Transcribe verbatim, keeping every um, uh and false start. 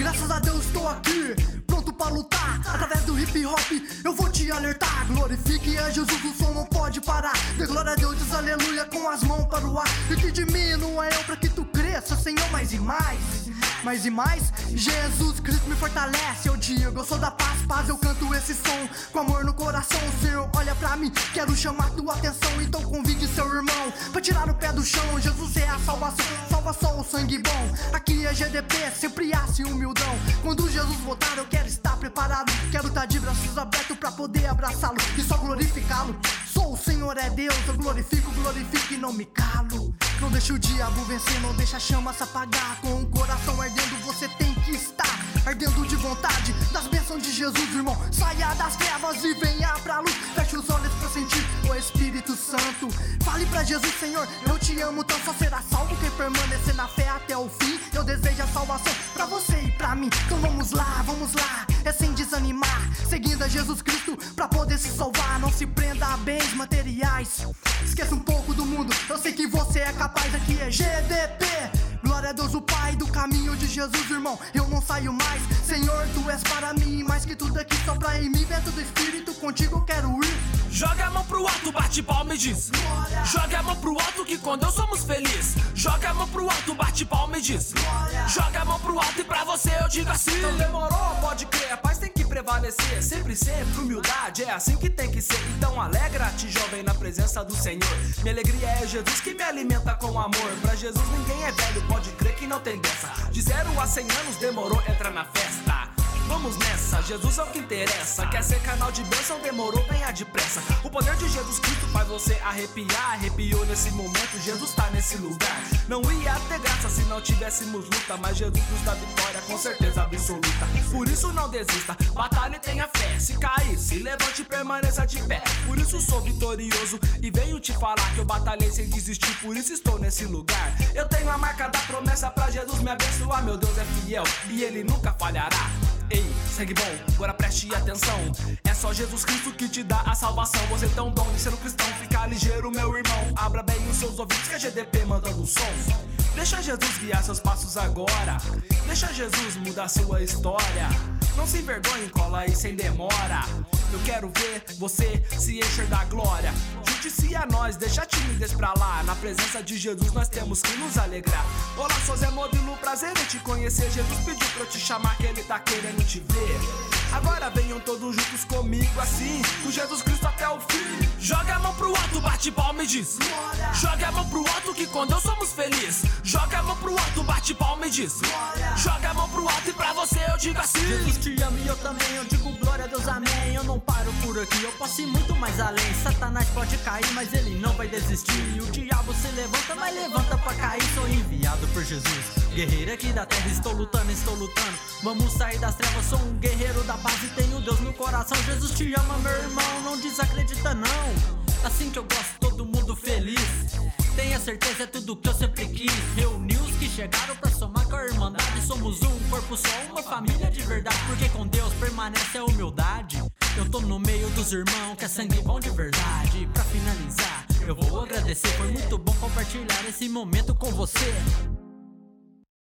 Graças a Deus estou aqui, pronto pra lutar. Através do hip hop eu vou te alertar. Glorifique a Jesus, o som não pode parar. Dê glória a Deus, diz aleluia com as mãos para o ar. E que de mim não é eu pra que tu cresça, Senhor, mais e mais. Mais e mais, Jesus Cristo me fortalece. Eu digo, eu sou da paz, paz, eu canto esse som com amor no coração. O Senhor olha pra mim, quero chamar tua atenção. Então convide seu irmão pra tirar o pé do chão. Jesus é a salvação, salva só o sangue bom. Aqui é G D P, sempre assim humildão. Quando Jesus voltar eu quero estar preparado. Quero estar de braços abertos pra poder abraçá-lo e só glorificá-lo. Sou o Senhor é Deus, eu glorifico, glorifico e não me calo. Não deixa o diabo vencer, não deixa a chama se apagar. Com o coração ardendo você tem que estar ardendo de vontade das bênçãos de Jesus, irmão. Saia das trevas e venha pra luz. Feche os olhos pra sentir o Espírito Santo. Fale pra Jesus, Senhor, eu te amo tanto. Só será salvo quem permanecer na fé até o fim. Eu desejo a salvação pra você e pra mim. Então vamos lá, vamos lá, é sem desanimar, seguindo a Jesus Cristo pra poder se salvar. Não se prenda a bens materiais, esqueça um pouco do mundo, eu sei que você é capaz. Aqui é G D P, glória a Deus o Pai, do caminho de Jesus, irmão, eu não saio mais. Senhor, tu és para mim, mais que tudo aqui sopra em mim. Vento do Espírito, contigo eu quero ir. Joga a mão pro alto, bate palma e diz glória. Joga a mão pro alto que com Deus somos felizes. Joga a mão pro alto, bate palma e diz glória. Joga a mão pro alto e pra você eu digo assim. Então demorou, pode crer, a paz tem que prevalecer. Sempre, sempre, humildade, é assim que tem que ser. Então alegra-te, jovem, na presença do Senhor. Minha alegria é Jesus que me alimenta com amor. Pra Jesus ninguém é velho, pode crer que não tem dessa. De zero a cem anos demorou, entra na festa. Vamos nessa, Jesus é o que interessa. Quer ser canal de bênção, demorou, venha depressa. O poder de Jesus Cristo faz você arrepiar. Arrepiou nesse momento, Jesus tá nesse lugar. Não ia ter graça se não tivéssemos luta, mas Jesus nos dá vitória com certeza absoluta. Por isso não desista, batalha e tenha fé. Se cair, se levante e permaneça de pé. Por isso sou vitorioso e venho te falar que eu batalhei sem desistir, por isso estou nesse lugar. Eu tenho a marca da promessa pra Jesus me abençoar. Meu Deus é fiel e Ele nunca falhará. Ei, sangue bom, agora preste atenção. É só Jesus Cristo que te dá a salvação. Você tem um dom de ser um cristão, fica ligeiro, meu irmão. Abra bem os seus ouvidos que é G D P mandando um som. Deixa Jesus guiar seus passos agora. Deixa Jesus mudar sua história. Não se envergonhe, cola aí sem demora. Eu quero ver você se encher da glória. Junte-se a nós, deixa a timidez pra lá. Na presença de Jesus nós temos que nos alegrar. Olá, sou Zé Modelo, prazer em te conhecer. Jesus pediu pra eu te chamar que Ele tá querendo te ver. Agora venham todos juntos comigo assim, com Jesus Cristo até o fim. Joga a mão pro alto, bate palma e diz glória. Joga a mão pro alto que com Deus somos felizes. Joga a mão pro alto, bate palma e diz glória. Joga a mão pro alto e pra você eu digo assim. Jesus te ama e eu também, eu digo glória a Deus, amém. Eu não paro por aqui, eu posso ir muito mais além. Satanás pode cair, mas ele não vai desistir. O diabo se levanta, mas levanta pra cair. Sou enviado por Jesus, guerreiro aqui da terra. Estou lutando, estou lutando, vamos sair das trevas. Sou um guerreiro da paz e tenho Deus no coração. Jesus te ama, meu irmão, não desacredita não. Assim que eu gosto, todo mundo feliz. Tenha certeza, é tudo que eu sempre quis. Reuni os que chegaram pra somar com a irmandade. Somos um corpo só, uma família de verdade. Porque com Deus permanece a humildade. Eu tô no meio dos irmãos que é sangue bom de verdade. Pra finalizar, eu vou agradecer. Foi muito bom compartilhar esse momento com você.